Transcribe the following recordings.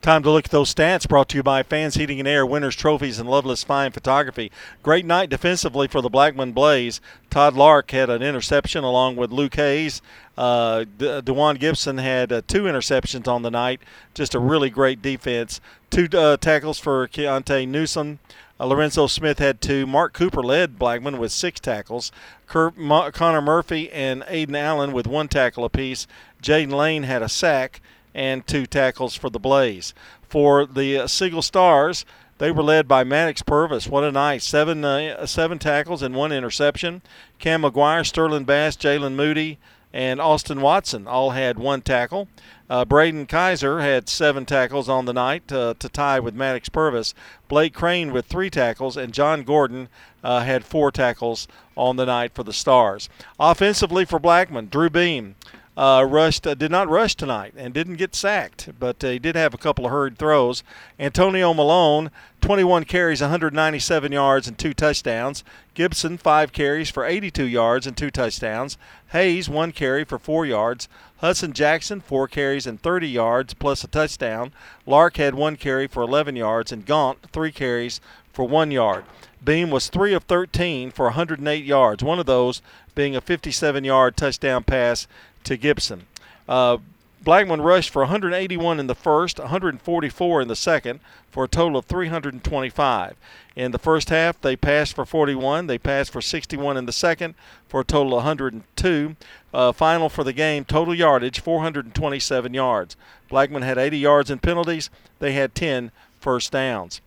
Time to look at those stats, brought to you by Fans Heating and Air, Winners Trophies, and Loveless Fine Photography. Great night defensively for the Blackman Blaze. Todd Lark had an interception along with Luke Hayes. DeJuan Gibson had 2 interceptions on the night. Just a really great defense. 2 tackles for Keontae Newsom. Lorenzo Smith had 2. Mark Cooper led Blackman with 6 tackles. Connor Murphy and Aiden Allen with 1 tackle apiece. Jaden Lane had a sack and 2 tackles for the Blaze. For the Siegel Stars, they were led by Maddox Purvis. What a night. 7 tackles and 1 interception. Cam McGuire, Sterling Bass, Jalen Moody, and Austin Watson all had 1 tackle. Braden Kaiser had 7 tackles on the night to tie with Maddox Purvis. Blake Crane with 3 tackles, and John Gordon had 4 tackles on the night for the Stars. Offensively for Blackman, Drew Beam did not rush tonight and didn't get sacked, but he did have a couple of hurried throws. Antonio Malone, 21 carries, 197 yards, and 2 touchdowns. Gibson, 5 carries for 82 yards and 2 touchdowns. Hayes, 1 carry for 4 yards. Hudson Jackson, 4 carries and 30 yards plus a touchdown. Lark had 1 carry for 11 yards, and Gaunt, 3 carries for 1 yard. Beam was 3 of 13 for 108 yards, one of those being a 57-yard touchdown pass to Gibson. Blackman rushed for 181 in the first, 144 in the second, for a total of 325. In the first half, they passed for 41. They passed for 61 in the second, for a total of 102. Final for the game, total yardage, 427 yards. Blackman had 80 yards in penalties. They had 10 first downs.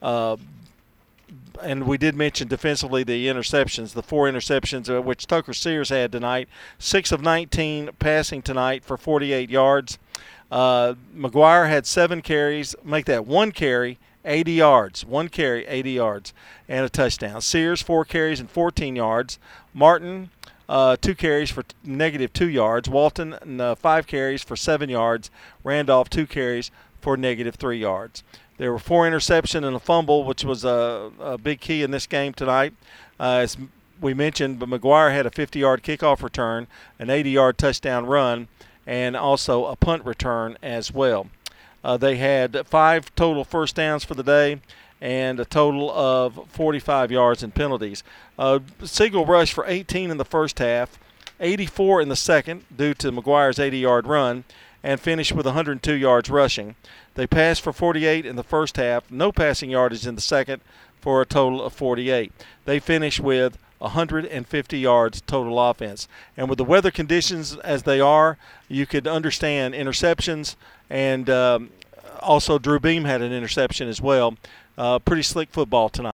And we did mention defensively the interceptions, the 4 interceptions, which Tucker Sears had tonight. 6 of 19 passing tonight for 48 yards. McGuire had 7 carries, make that 1 carry, 80 yards. 1 carry, 80 yards, and a touchdown. Sears, 4 carries and 14 yards. Martin, 2 carries for -2 yards. Walton, 5 carries for 7 yards. Randolph, 2 carries for -3 yards. There were 4 interceptions and a fumble, which was a big key in this game tonight. As we mentioned, but McGuire had a 50-yard kickoff return, an 80-yard touchdown run, and also a punt return as well. They had 5 total first downs for the day and a total of 45 yards in penalties. Siegel rushed for 18 in the first half, 84 in the second due to McGuire's 80-yard run, and finished with 102 yards rushing. They passed for 48 in the first half, no passing yardage in the second, for a total of 48. They finished with 150 yards total offense. And with the weather conditions as they are, you could understand interceptions, and also Drew Beam had an interception as well. Pretty slick football tonight.